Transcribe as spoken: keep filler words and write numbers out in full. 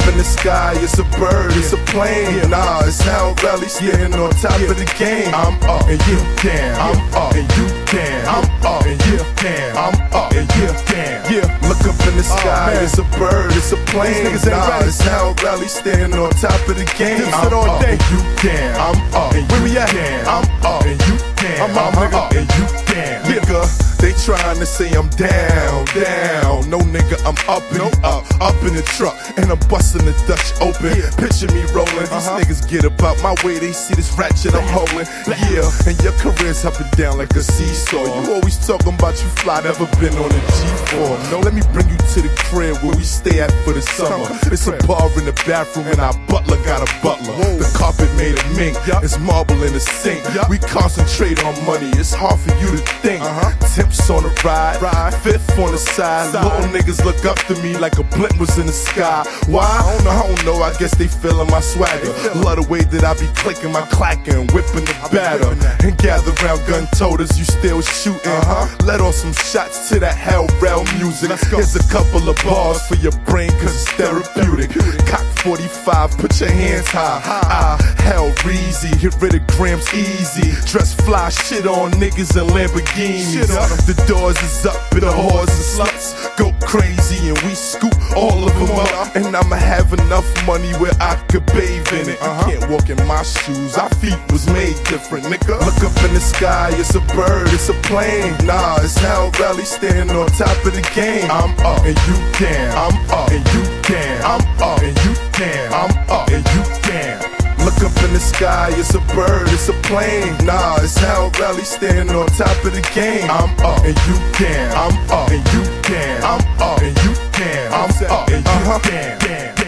in the sky, it's a bird, it's a plane. Nah, it's Harold Rally standing on top of the game. I'm up and you down. I'm up and you down. I'm up and you down. I'm up and you down. Yeah, look up in the sky, it's a bird, it's a plane. Nah, it's Harold Rally standing on top of the game. I'm up and you down. I'm up and you down. I'm up and you down. I'm up and you down. Nigga, they tryna say I'm down, down. No nigga, I'm up and up, up in the truck, and I'm busting the Dutch open. Picture me rolling, these niggas get about my way. They see this ratchet I'm holding. Yeah, and your career's up and down like a seesaw. You always talking about you fly, never been on a G four. No, let me bring you to the crib where we stay at for the summer. It's a bar in the bathroom, and our butler got a butler. The carpet made of mink, it's marble in the sink. We concentrate on money, it's hard for you to think. Temps on the ride, ride, fifth on the side. Little niggas look up to me like a blimp was in the sky. Why? I don't know, I don't know, I guess they feeling my swagger. Love the way that I be clicking my clacking, whipping the batter. And gather round gun toters, you still shooting. Let off some shots to that hell rail music. Here's a couple of bars for your brain, cause it's therapeutic. Cock forty-five, put your hands high. Ah, hell Reezy, get rid of grams easy. Dress fly, shit on niggas and Lamborghinis. The doors is up and the whores and sluts go crazy, and we scoop all of them up. And I'ma have enough money where I could bathe in it. You can't walk in my shoes, our feet was made different, nigga. Look up in the sky, it's a bird, it's a plane. Nah, it's Harold Rally standing on top of the game. I'm up and you down. I'm up and you down. I'm up and you down. I'm up and you down. Look up in the sky, it's a bird, it's a plane. Nah, it's Harold Rally standing on top of the game. I'm up and you down. I'm up and you down. I'm up and you down. I'm up and you down.